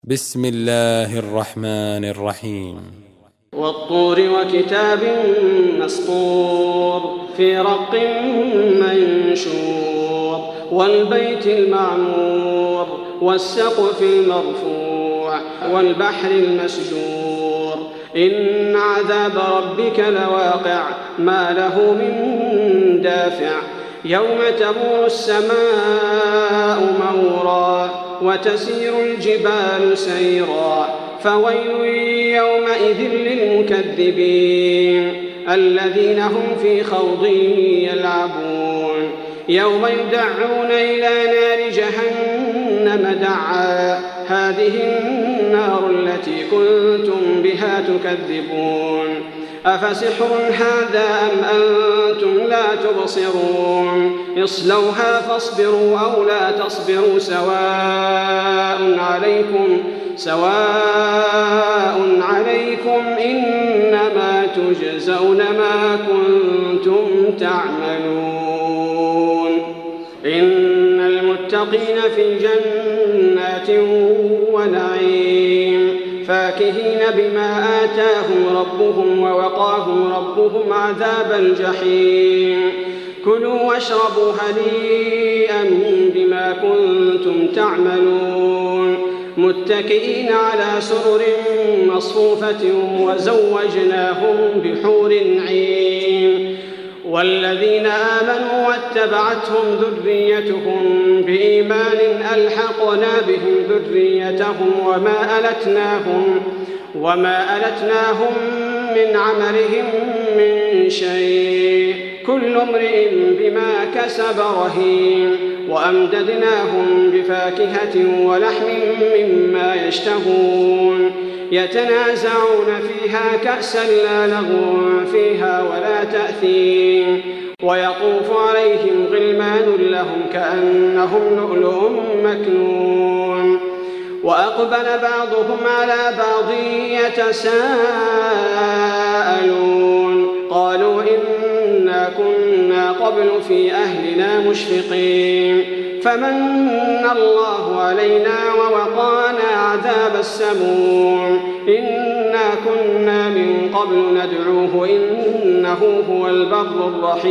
بسم الله الرحمن الرحيم والطور وكتاب مسطور في رق منشور والبيت المعمور والسقف المرفوع والبحر المسجور إن عذاب ربك لواقع ما له من دافع يوم تمور السماء مورا وتسير الجبال سيرا فويل يومئذ للمكذبين الذين هم في خوض يلعبون يوم يدعون إلى نار جهنم دعا هذه النار التي كنتم بها تكذبون أفسحر هذا أم أنتم لا تبصرون اصلوها فاصبروا أو لا تصبروا سواء عليكم إنما تجزون ما كنتم تعملون إن المتقين في جنات ونعيم فاكهين بما آتاهم ربهم ووقاهم ربهم عذاب الجحيم كلوا واشربوا هنيئا بما كنتم تعملون متكئين على سرر مصفوفة وزوجناهم بحور عين والذين آمنوا واتبعتهم ذريتهم بإيمان ألحقنا بهم ذريتهم وما ألتناهم من عملهم من شيء كل امرئ بما كسب رهين وأمددناهم بفاكهة ولحم مما يشتهون يتنازعون فيها كأسا لا لغو فيها ولا تأثيم ويطوف عليهم غلمان لهم كأنهم لؤلؤ مكنون وأقبل بعضهم على بعض يتساءلون قالوا إنا كنا قبل في أهلنا مشفقين فمن الله علينا ووقانا عذاب السموم إنا كنا من قبل ندعوه إنه هو البر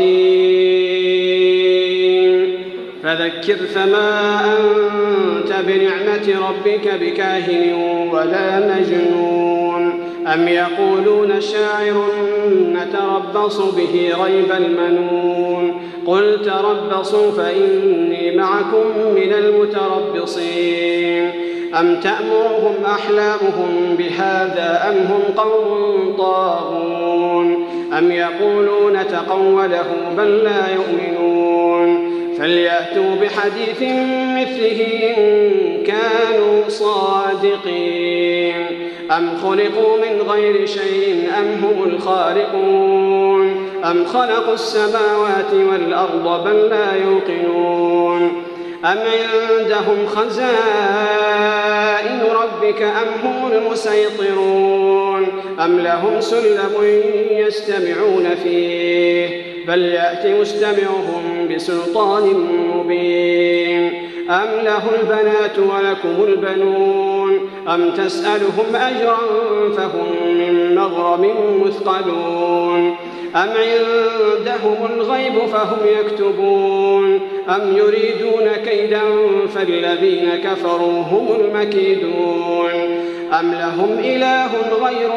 الرحيم فذكر فما أنت بنعمة ربك بكاهن ولا مجنون أم يقولون شاعر نتربص به ريب المنون قل تربصوا فإني معكم من المتربصين أم تأمرهم أحلامهم بهذا أم هم قوم طاغون أم يقولون تقوله بل لا يؤمنون فليأتوا بحديث مثله إن كانوا صادقين أم خلقوا من غير شيء أم هم الخالقون أم خلقوا السماوات والأرض بل لا يوقنون أم عندهم خزائن ربك أم هم المسيطرون أم لهم سلم يستمعون فيه بل يأتي مستمعهم بسلطان مبين أم له البنات ولكم البنون أم تسألهم أجرا فهم من مغرم مثقلون أم عندهم الغيب فهم يكتبون أم يريدون كيدا فالذين كفروا هم المكيدون أم لهم إله غير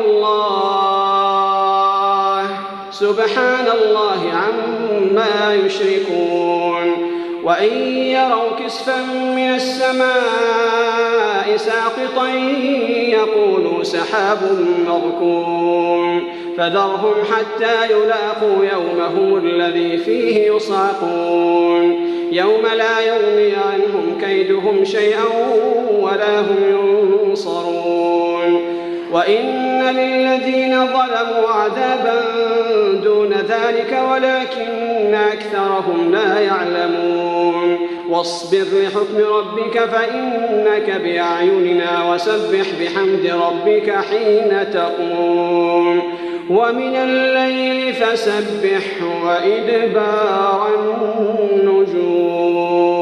الله سبحان الله عما يشركون وإن يروا كسفا من السماء ساقطا يقولوا سحاب مركوم فذرهم حتى يلاقوا يومهم الذي فيه يصعقون يوم لا يغني عنهم كيدهم شيئا ولا هم ينصرون وإن للذين ظلموا عذابا دون ذلك ولكن أكثرهم لا يعلمون واصبر لحكم ربك فإنك بأعيننا وسبح بحمد ربك حين تقوم ومن الليل فسبحه وإدبار النجوم.